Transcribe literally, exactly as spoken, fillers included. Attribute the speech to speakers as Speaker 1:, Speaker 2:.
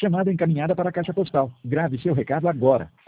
Speaker 1: Chamada encaminhada para a caixa postal. Grave seu recado agora.